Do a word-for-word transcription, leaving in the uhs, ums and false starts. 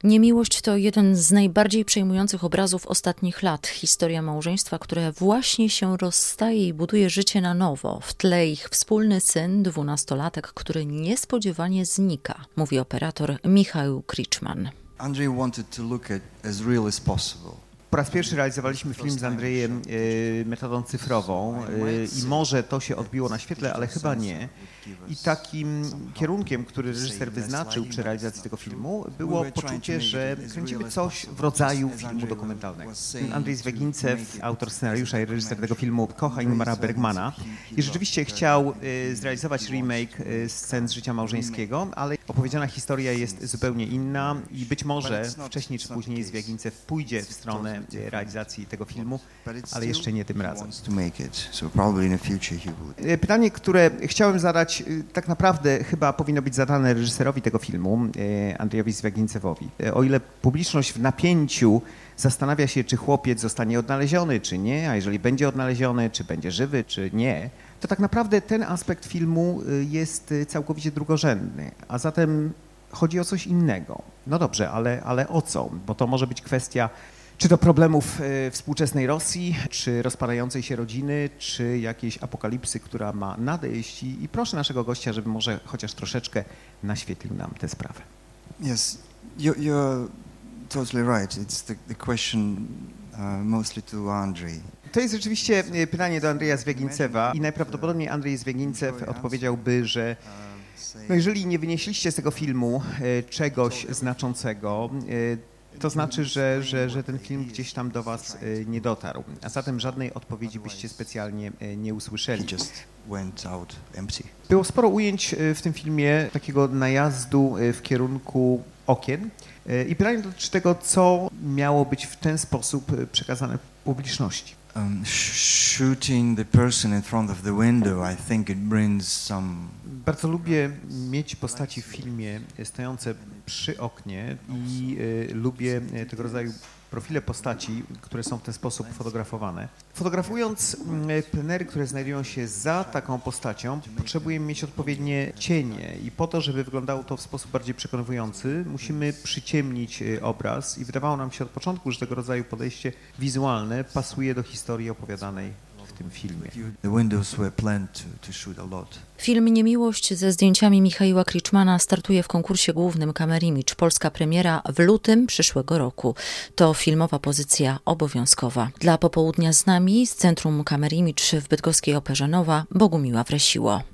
Niemiłość to jeden z najbardziej przejmujących obrazów ostatnich lat. Historia małżeństwa, które właśnie się rozstaje i buduje życie na nowo. W tle ich wspólny syn, dwunastolatek, który niespodziewanie znika, mówi operator Michał Kriczman. Andrzej wanted to look at as real as possible. Po raz pierwszy realizowaliśmy film z Andrzejem e, metodą cyfrową e, i może to się odbiło na świetle, ale chyba nie. I takim kierunkiem, który reżyser wyznaczył przy realizacji tego filmu, było poczucie, że kręcimy coś w rodzaju filmu dokumentalnego. Andrzej Zwiagincew, autor scenariusza i reżyser tego filmu, kocha Ingmara Bergmana i rzeczywiście chciał e, zrealizować remake e, scen z życia małżeńskiego, ale opowiedziana historia jest zupełnie inna i być może wcześniej czy później Zwiagincew pójdzie w stronę realizacji tego filmu, ale jeszcze nie tym razem. Pytanie, które chciałem zadać, tak naprawdę chyba powinno być zadane reżyserowi tego filmu, Andrzejowi Zwiagincewowi. O ile publiczność w napięciu zastanawia się, czy chłopiec zostanie odnaleziony, czy nie, a jeżeli będzie odnaleziony, czy będzie żywy, czy nie, to tak naprawdę ten aspekt filmu jest całkowicie drugorzędny, a zatem chodzi o coś innego. No dobrze, ale, ale o co? Bo to może być kwestia czy to problemów y, współczesnej Rosji, czy rozpadającej się rodziny, czy jakiejś apokalipsy, która ma nadejść. I, i proszę naszego gościa, żeby może chociaż troszeczkę naświetlił nam tę sprawę. Yes, you're, you're totally right. It's the, the question uh, mostly to Andrzej. To jest rzeczywiście pytanie do Andrzeja Zwiagincewa i najprawdopodobniej Andrzej Zwiagincew odpowiedziałby, że no jeżeli nie wynieśliście z tego filmu y, czegoś znaczącego, y, to znaczy, że, że, że ten film gdzieś tam do was nie dotarł, a zatem żadnej odpowiedzi byście specjalnie nie usłyszeli. Było sporo ujęć w tym filmie takiego najazdu w kierunku okien i pytanie dotyczy tego, co miało być w ten sposób przekazane publiczności. Um, shooting the person in front of the window, I think it brings some... Bardzo lubię mieć postaci w filmie stojące przy oknie i y, lubię tego rodzaju profile postaci, które są w ten sposób fotografowane. Fotografując y, plenery, które znajdują się za taką postacią, potrzebujemy mieć odpowiednie cienie i po to, żeby wyglądało to w sposób bardziej przekonujący, musimy przyciemnić y, obraz i wydawało nam się od początku, że tego rodzaju podejście wizualne pasuje do historii opowiadanej w tym filmie. Film Niemiłość ze zdjęciami Michała Kriczmana startuje w konkursie głównym Camerimage. Polska premiera w lutym przyszłego roku. To filmowa pozycja obowiązkowa. Dla Popołudnia z nami z Centrum Camerimage w bydgoskiej Operze Nowa Bogumiła Wresiło.